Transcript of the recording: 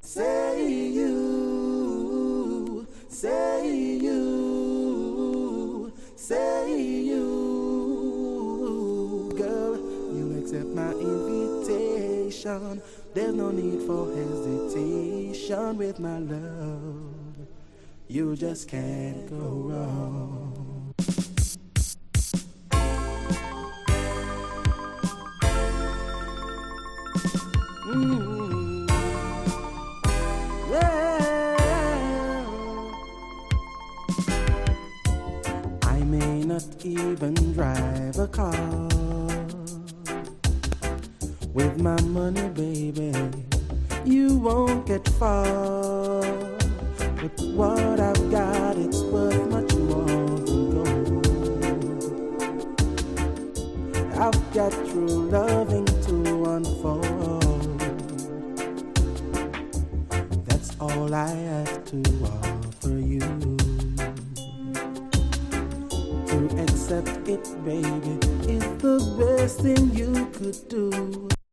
Say you, say you, say you. Girl, you accept my invitation. There's no need for hesitation with my love. You just can't go wrong. Yeah. I may not even drive a car. With my money, baby, you won't get far. But what I've got, it's worth much more than gold. I've got true loving to unfold. That's all I have to offer you. To accept it, baby, is the best thing you could do.